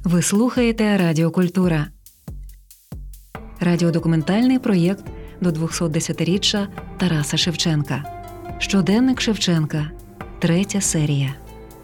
Ви слухаєте Радіо Культура. Радіодокументальний проєкт до 210-річчя Тараса Шевченка. Щоденник Шевченка. 3 серія.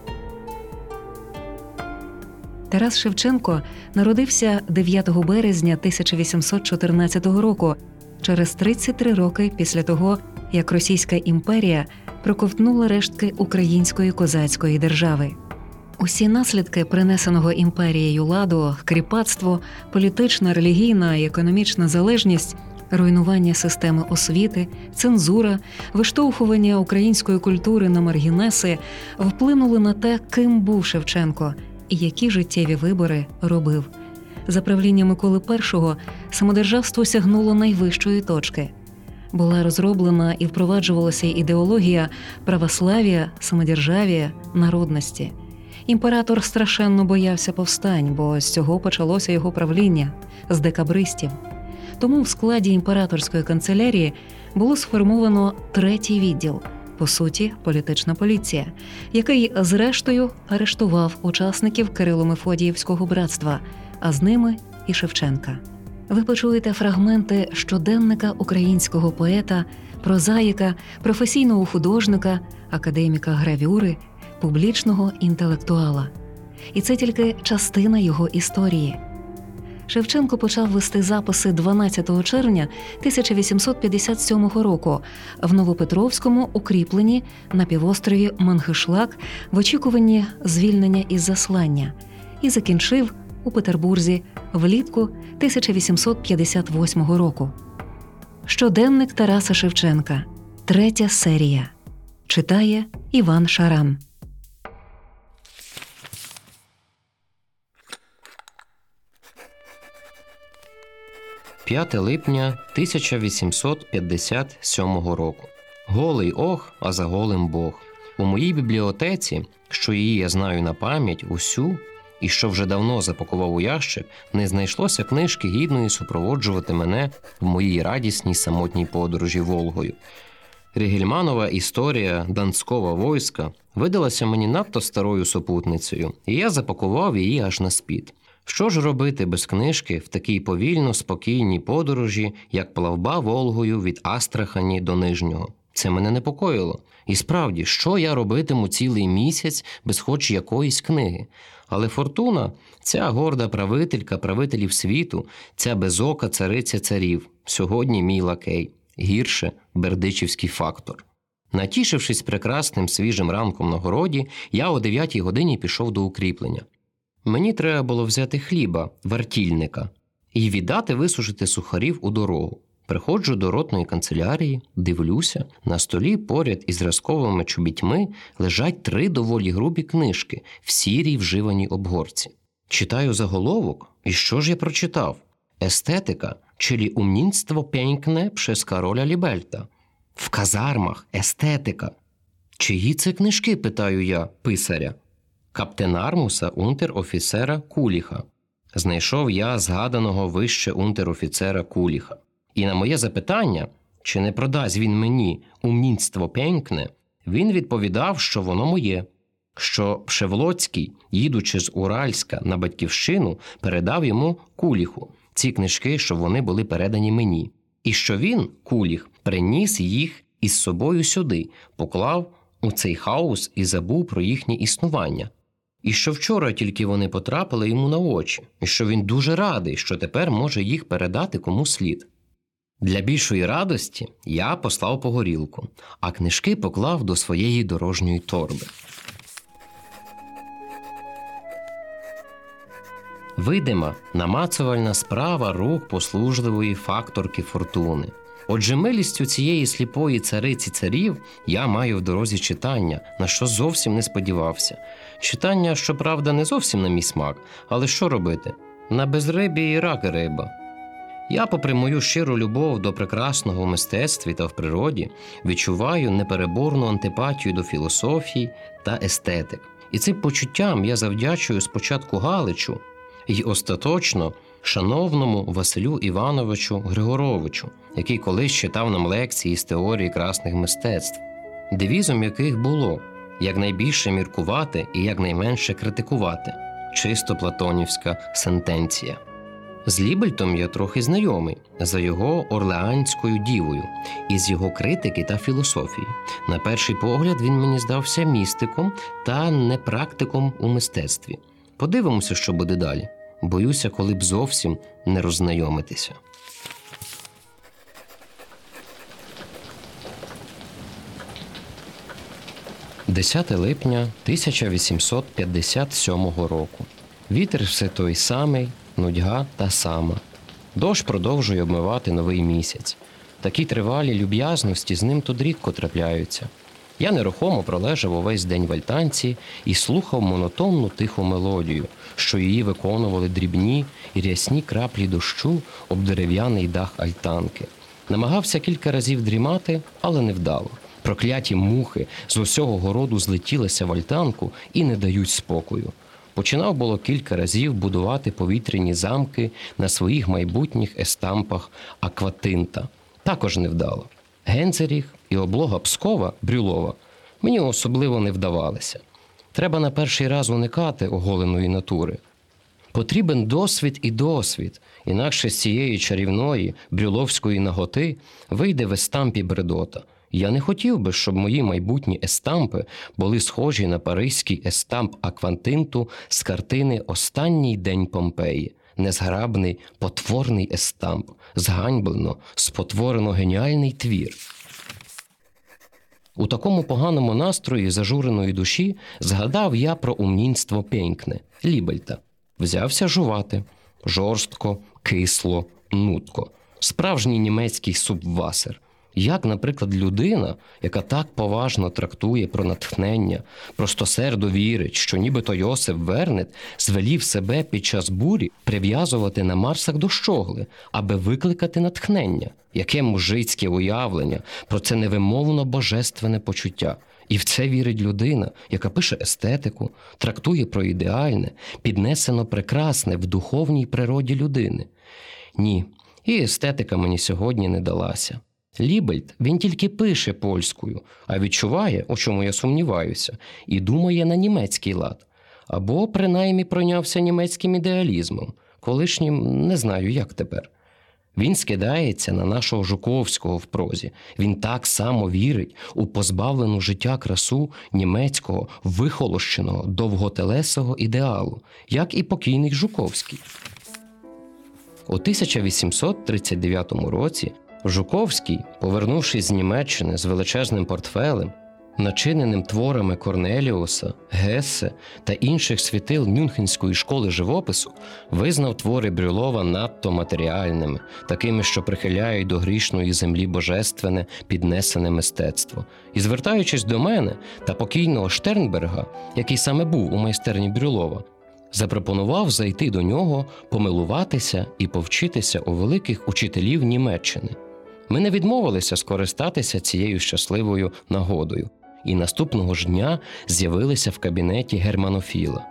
Тарас Шевченко народився 9 березня 1814 року, через 33 роки після того, як Російська імперія проковтнула рештки української козацької держави. Усі наслідки принесеного імперією ладу, кріпацтво, політична, релігійна і економічна залежність, руйнування системи освіти, цензура, виштовхування української культури на маргінеси вплинули на те, ким був Шевченко і які життєві вибори робив. За правління Миколи І самодержавство сягнуло найвищої точки. Була розроблена і впроваджувалася ідеологія православ'я, самодержав'я, народності. Імператор страшенно боявся повстань, бо з цього почалося його правління – з декабристів. Тому в складі імператорської канцелярії було сформовано 3-й відділ, по суті, політична поліція, який, зрештою, арештував учасників Кирило-Мефодіївського братства, а з ними і Шевченка. Ви почуєте фрагменти щоденника українського поета, прозаїка, професійного художника, академіка гравюри, публічного інтелектуала. І це тільки частина його історії. Шевченко почав вести записи 12 червня 1857 року в Новопетровському укріпленні на півострові Мангишлак в очікуванні звільнення із заслання і закінчив у Петербурзі влітку 1858 року. Щоденник Тараса Шевченка. 3 серія. Читає Іван Шарам. 5 липня 1857 року. Голий ох, а за голим Бог. У моїй бібліотеці, що її я знаю на пам'ять усю, і що вже давно запакував у ящик, не знайшлося книжки гідної супроводжувати мене в моїй радісній самотній подорожі Волгою. Рігельманова історія Донського войска видалася мені надто старою супутницею, і я запакував її аж на спід. Що ж робити без книжки в такій повільно спокійній подорожі, як плавба Волгою від Астрахані до Нижнього? Це мене непокоїло. І справді, що я робитиму цілий місяць без хоч якоїсь книги? Але фортуна, ця горда правителька правителів світу, ця безока цариця царів, сьогодні мій лакей, гірше бердичівський фактор. Натішившись прекрасним свіжим ранком на городі, я о 9 годині пішов до укріплення. Мені треба було взяти хліба, вартільника, і віддати висушити сухарів у дорогу. Приходжу до ротної канцелярії, дивлюся, на столі поряд із зразковими чобітьми лежать 3 доволі грубі книжки в сірій вживаній обгорці. Читаю заголовок, і що ж я прочитав? Естетика, czyli умнінство пєнькне przez Кароля Лібельта. В казармах естетика. Чиї це книжки, питаю я, писаря? Каптенармуса унтер-офіцера Куліха. Знайшов я згаданого вище унтер-офіцера Куліха. І на моє запитання, чи не продасть він мені умнінство пєнькне, він відповідав, що воно моє, що Пшевлоцький, їдучи з Уральська на батьківщину, передав йому Куліху ці книжки, що вони були передані мені, і що він, Куліх, приніс їх із собою сюди, поклав у цей хаос і забув про їхнє існування. І що вчора тільки вони потрапили йому на очі, і що він дуже радий, що тепер може їх передати кому слід. Для більшої радості я послав по горілку, а книжки поклав до своєї дорожньої торби. Видима, намацувальна справа рук послужливої факторки фортуни. Отже, милістю цієї сліпої цариці царів я маю в дорозі читання, на що зовсім не сподівався. Читання, щоправда, не зовсім на мій смак, але що робити? На безрибі і рак риба. Я, попри мою щиру любов до прекрасного в мистецтві та в природі, відчуваю непереборну антипатію до філософії та естетик. І цим почуттям я завдячую спочатку Галичу і остаточно шановному Василю Івановичу Григоровичу, який колись читав нам лекції з теорії красних мистецтв, девізом яких було «якнайбільше міркувати і якнайменше критикувати». чисто платонівська сентенція. З Лібельтом я трохи знайомий за його «Орлеанською дівою» і з його критики та філософії. На перший погляд він мені здався містиком та непрактиком у мистецтві. Подивимося, що буде далі. Боюся, коли б зовсім не роззнайомитися. 10 липня 1857 року. Вітер все той самий, нудьга та сама. Дощ продовжує обмивати новий місяць. Такі тривалі люб'язності з ним тут рідко трапляються. Я нерухомо пролежав увесь день в альтанці і слухав монотонну тиху мелодію, що її виконували дрібні і рясні краплі дощу об дерев'яний дах альтанки. Намагався кілька разів дрімати, але невдало. Прокляті мухи з усього городу злетілися в альтанку і не дають спокою. Починав було кілька разів будувати повітряні замки на своїх майбутніх естампах акватинта. Також невдало. Генцеріг і облога Пскова, Брюлова, мені особливо не вдавалися. Треба на перший раз уникати оголеної натури. Потрібен досвід і досвід, інакше з цієї чарівної брюловської наготи вийде в естампі бредота. Я не хотів би, щоб мої майбутні естампи були схожі на паризький естамп акватинту з картини «Останній день Помпеї». Незграбний, потворний естамп, зганьблено, спотворено геніальний твір. У такому поганому настрої зажуреної душі згадав я про умнінство Пєнькне, Лібельта. Взявся жувати. Жорстко, кисло, нудко. Справжній німецький субвасер. Як, наприклад, людина, яка так поважно трактує про натхнення, простосердо вірить, що нібито Йосиф Вернет звелів себе під час бурі прив'язувати на Марсах до щогли, аби викликати натхнення. Яке мужицьке уявлення про це невимовно божественне почуття. І в це вірить людина, яка пише естетику, трактує про ідеальне, піднесено прекрасне в духовній природі людини. Ні, і естетика мені сьогодні не далася. Лібельт, він тільки пише польською, а відчуває, у чому я сумніваюся, і думає на німецький лад. Або, принаймні, пройнявся німецьким ідеалізмом, колишнім не знаю, як тепер. Він скидається на нашого Жуковського в прозі. Він так само вірить у позбавлену життя красу німецького, вихолощеного, довготелесого ідеалу, як і покійний Жуковський. У 1839 році Жуковський, повернувшись з Німеччини з величезним портфелем, начиненим творами Корнеліуса, Гессе та інших світил Мюнхенської школи живопису, визнав твори Брюлова надто матеріальними, такими, що прихиляють до грішної землі божественне піднесене мистецтво. І, звертаючись до мене та покійного Штернберга, який саме був у майстерні Брюлова, запропонував зайти до нього, помилуватися і повчитися у великих учителів Німеччини. Ми не відмовилися скористатися цією щасливою нагодою, і наступного ж дня з'явилися в кабінеті германофіла.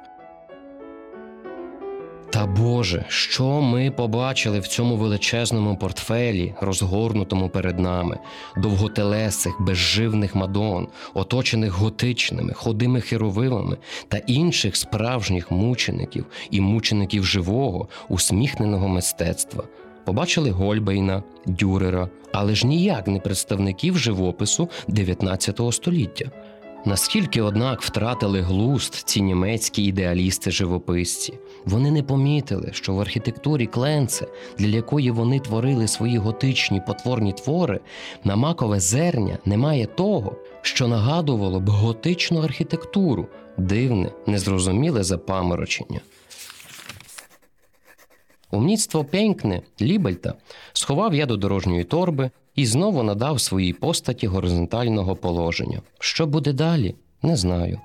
Та Боже, що ми побачили в цьому величезному портфелі, розгорнутому перед нами, довготелесих, безживних мадон, оточених готичними, ходими херовимами та інших справжніх мучеників і мучеників живого, усміхненого мистецтва. Побачили Гольбейна, Дюрера, але ж ніяк не представників живопису 19 століття. Наскільки, однак, втратили глузд ці німецькі ідеалісти-живописці. Вони не помітили, що в архітектурі Кленце, для якої вони творили свої готичні потворні твори, на макове зерня немає того, що нагадувало б готичну архітектуру, дивне, незрозуміле запаморочення. Умніцтво Пєнькне, Лібельта, сховав я до дорожньої торби і знову надав своїй постаті горизонтального положення. Що буде далі, не знаю.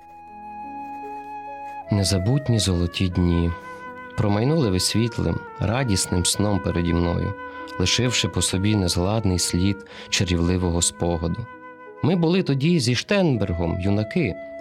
Незабутні золоті дні промайнули висвітлим, радісним сном переді мною, лишивши по собі незгладний слід чарівливого спогаду. Ми були тоді зі Штернбергом, юнаки,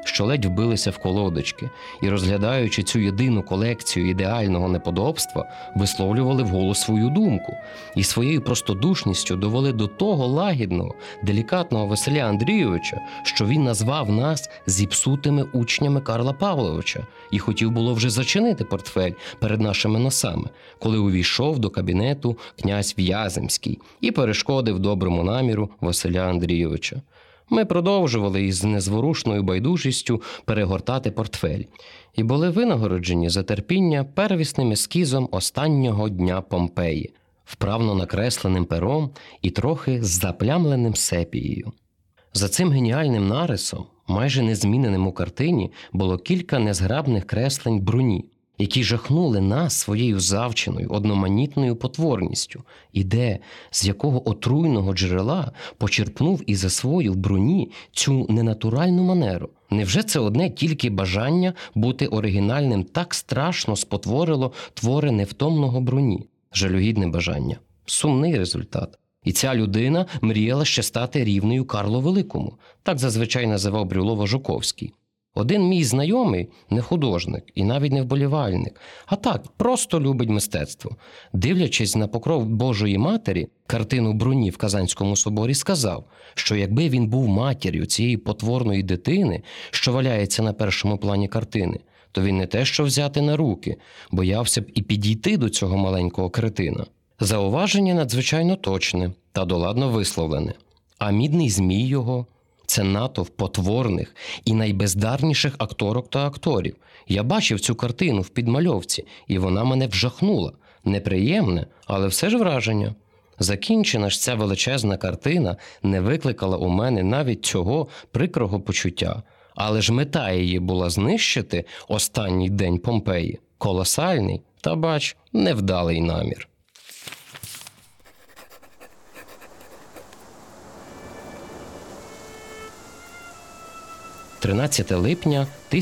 що ледь вбилися в колодочки, і, розглядаючи цю єдину колекцію ідеального неподобства, висловлювали вголос свою думку і своєю простодушністю довели до того лагідного, делікатного Василя Андрійовича, що він назвав нас зіпсутими учнями Карла Павловича і хотів було вже зачинити портфель перед нашими носами, коли увійшов до кабінету князь В'яземський і перешкодив доброму наміру Василя Андрійовича. Ми продовжували із незворушною байдужістю перегортати портфель і були винагороджені за терпіння первісним ескізом останнього дня Помпеї, вправно накресленим пером і трохи заплямленим сепією. За цим геніальним нарисом, майже незміненим у картині, було кілька незграбних креслень Бруні, які жахнули нас своєю завченою, одноманітною потворністю, і де, з якого отруйного джерела почерпнув і засвоїв Бруні цю ненатуральну манеру. Невже це одне тільки бажання бути оригінальним так страшно спотворило твори невтомного Бруні? Жалюгідне бажання. Сумний результат. І ця людина мріяла ще стати рівнею Карлу Великому. Так зазвичай називав Брюлова Жуковський. Один мій знайомий, не художник і навіть не вболівальник, а так, просто любить мистецтво, дивлячись на покров Божої Матері, картину Бруні в Казанському соборі, сказав, що якби він був матір'ю цієї потворної дитини, що валяється на першому плані картини, то він не те що взяти на руки, боявся б і підійти до цього маленького кретина. Зауваження надзвичайно точне та доладно висловлене. А мідний змій його – це натовп потворних і найбездарніших акторок та акторів. Я бачив цю картину в підмальовці, і вона мене вжахнула. Неприємне, але все ж враження. Закінчена ж ця величезна картина не викликала у мене навіть цього прикрого почуття. Але ж мета її була знищити останній день Помпеї. Колосальний, та, бач, невдалий намір. 13 липня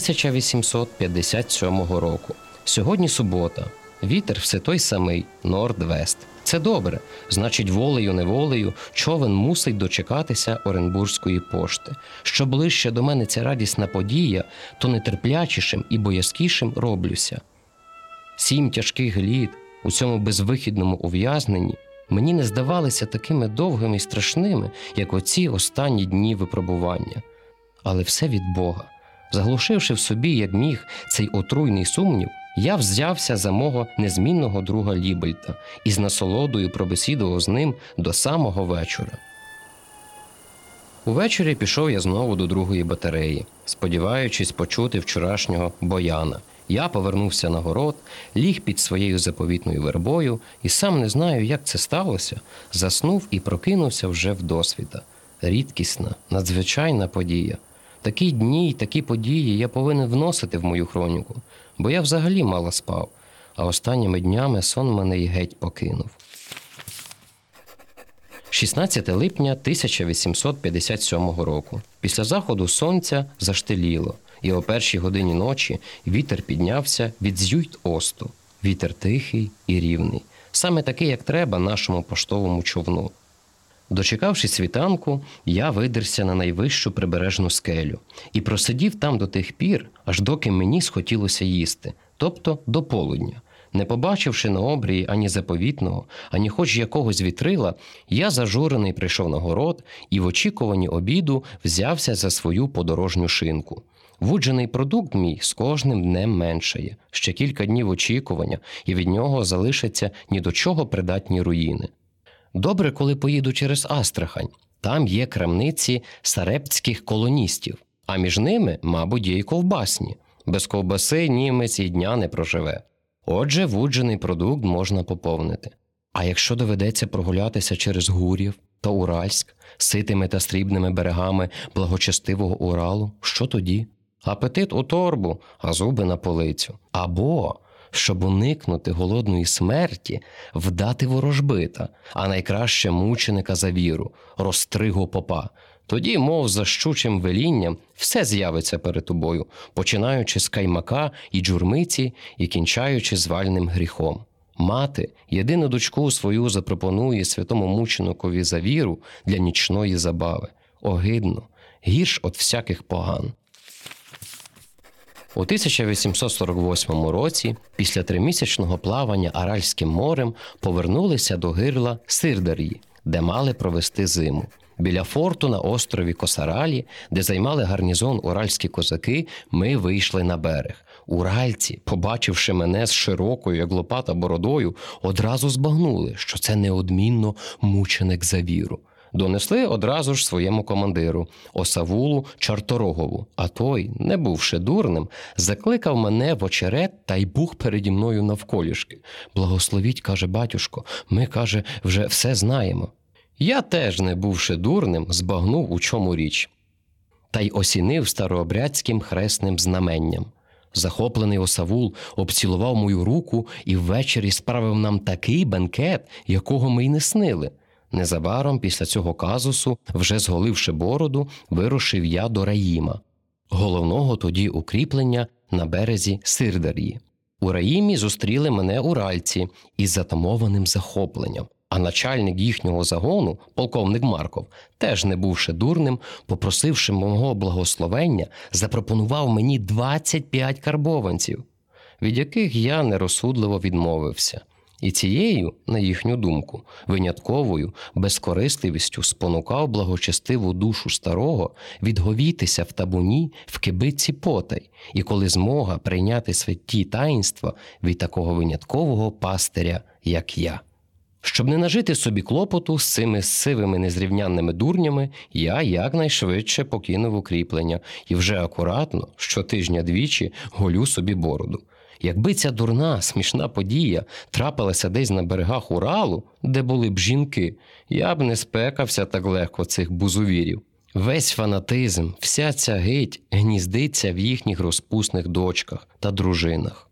1857 року. Сьогодні субота. Вітер все той самий, норд-вест. Це добре. Значить, волею-неволею човен мусить дочекатися Оренбурзької пошти. Що ближче до мене ця радісна подія, то нетерплячішим і боязкішим роблюся. 7 тяжких літ у цьому безвихідному ув'язненні мені не здавалися такими довгими і страшними, як оці останні дні випробування. Але все від Бога. Заглушивши в собі, як міг, цей отруйний сумнів, я взявся за мого незмінного друга Лібельта і з насолодою пробесідував з ним до самого вечора. Увечері пішов я знову до другої батареї, сподіваючись почути вчорашнього Бояна. Я повернувся на город, ліг під своєю заповітною вербою і сам не знаю, як це сталося, заснув і прокинувся вже вдосвіта. Рідкісна, надзвичайна подія. Такі дні й такі події я повинен вносити в мою хроніку, бо я взагалі мало спав, а останніми днями сон мене й геть покинув. 16 липня 1857 року. Після заходу сонця заштиліло, і о 1-й годині ночі вітер піднявся від Зюйт-Осту. Вітер тихий і рівний, саме такий, як треба нашому поштовому човну. Дочекавшись світанку, я видерся на найвищу прибережну скелю і просидів там до тих пір, аж доки мені схотілося їсти, тобто до полудня. Не побачивши на обрії ані заповітного, ані хоч якогось вітрила, я зажурений прийшов на город і в очікуванні обіду взявся за свою подорожню шинку. Вуджений продукт мій з кожним днем меншає. Ще кілька днів очікування, і від нього залишаться ні до чого придатні руїни. Добре, коли поїду через Астрахань. Там є крамниці сарепцьких колоністів, а між ними, мабуть, є й ковбасні. Без ковбаси німець і дня не проживе. Отже, вуджений продукт можна поповнити. А якщо доведеться прогулятися через Гур'їв та Уральськ, ситими та срібними берегами благочестивого Уралу, що тоді? Апетит у торбу, а зуби на полицю. Або, щоб уникнути голодної смерті, вдати ворожбита, а найкраще мученика за віру, розстригу попа. Тоді, мов за щучим велінням, все з'явиться перед тобою, починаючи з каймака і джурмиці і кінчаючи звальним гріхом. Мати єдину дочку свою запропонує святому мученикові за віру для нічної забави. Огидно, гірш от всяких поган. У 1848 році, після 3-місячного плавання Аральським морем, повернулися до гирла Сирдар'ї, де мали провести зиму. Біля форту на острові Косаралі, де займали гарнізон уральські козаки, ми вийшли на берег. Уральці, побачивши мене з широкою, як лопата, бородою, одразу збагнули, що це неодмінно мученик за віру. Донесли одразу ж своєму командиру, Осавулу Чарторогову, а той, не бувши дурним, закликав мене в очерет та й бух переді мною навколішки. «Благословіть, – каже, батюшко, ми, каже, вже все знаємо». Я теж, не бувши дурним, збагнув, у чому річ. Та й осінив старообрядським хресним знаменням. Захоплений Осавул обцілував мою руку і ввечері справив нам такий бенкет, якого ми й не снили. Незабаром після цього казусу, вже зголивши бороду, вирушив я до Раїма, головного тоді укріплення на березі Сирдар'ї. У Раїмі зустріли мене уральці із затамованим захопленням, а начальник їхнього загону, полковник Марков, теж не бувши дурним, попросивши мого благословення, запропонував мені 25 карбованців, від яких я нерозсудливо відмовився. І цією, на їхню думку, винятковою безкорисливістю спонукав благочестиву душу старого відговітися в табуні в кибитці Потай, і коли змога прийняти святі таїнства від такого виняткового пастиря, як я. Щоб не нажити собі клопоту з цими сивими незрівнянними дурнями, я якнайшвидше покинув укріплення і вже акуратно, щотижня двічі, голю собі бороду. Якби ця дурна, смішна подія трапилася десь на берегах Уралу, де були б жінки, я б не спекався так легко цих бузувірів. Весь фанатизм, вся ця гидь гніздиться в їхніх розпусних дочках та дружинах.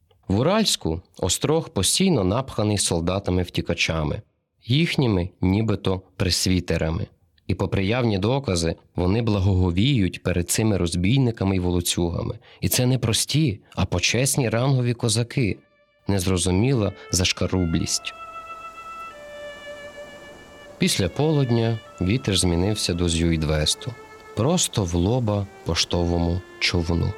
В Уральську острог постійно напханий солдатами-втікачами, їхніми нібито пресвітерами. І попри явні докази, вони благоговіють перед цими розбійниками й волоцюгами. І це не прості, а почесні рангові козаки. Незрозуміла зашкарублість. Після полудня вітер змінився до Зюйдвесту, просто в лоба поштовому човну.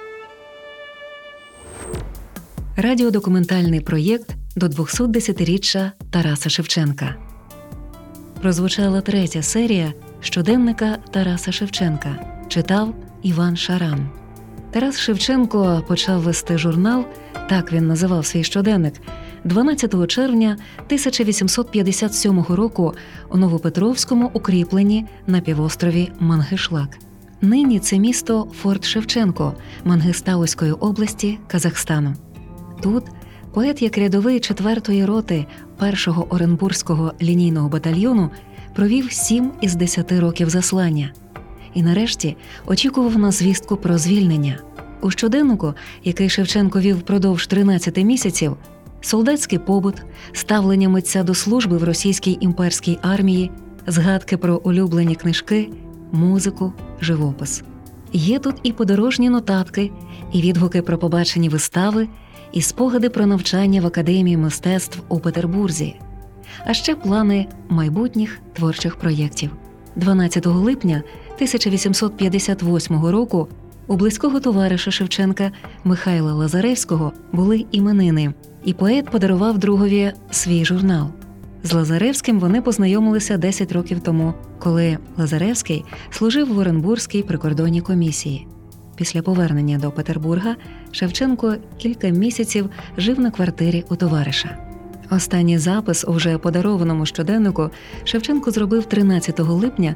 Радіодокументальний проєкт до 210-річчя Тараса Шевченка. Прозвучала 3-я серія щоденника Тараса Шевченка. Читав Іван Шаран. Тарас Шевченко почав вести журнал, так він називав свій щоденник, 12 червня 1857 року у Новопетровському укріпленні на півострові Мангишлак. Нині це місто Форт Шевченко Мангистауської області Казахстану. Тут поет як рядовий 4-ї роти 1-го Оренбурзького лінійного батальйону провів 7 із 10 років заслання. І нарешті очікував на звістку про звільнення. У щоденнику, який Шевченко вів впродовж 13 місяців, солдатський побут, ставлення митця до служби в російській імперській армії, згадки про улюблені книжки, музику, живопис. Є тут і подорожні нотатки, і відгуки про побачені вистави, і спогади про навчання в Академії мистецтв у Петербурзі, а ще плани майбутніх творчих проєктів. 12 липня 1858 року у близького товариша Шевченка Михайла Лазаревського були іменини, і поет подарував другові свій журнал. З Лазаревським вони познайомилися 10 років тому, коли Лазаревський служив в Оренбурзькій прикордонній комісії. Після повернення до Петербурга Шевченко кілька місяців жив на квартирі у товариша. Останній запис у вже подарованому щоденнику Шевченко зробив 13 липня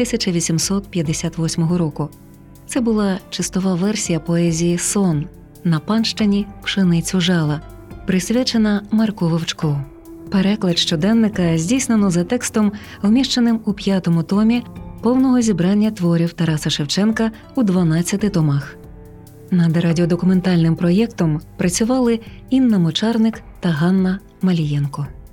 1858 року. Це була чистова версія поезії «Сон» на панщині «Пшеницю жала», присвячена Марку Вовчку. Переклад щоденника здійснено за текстом, вміщеним у 5-му томі повного зібрання творів Тараса Шевченка у 12 томах. Над радіодокументальним проєктом працювали Інна Мочарник та Ганна Малієнко.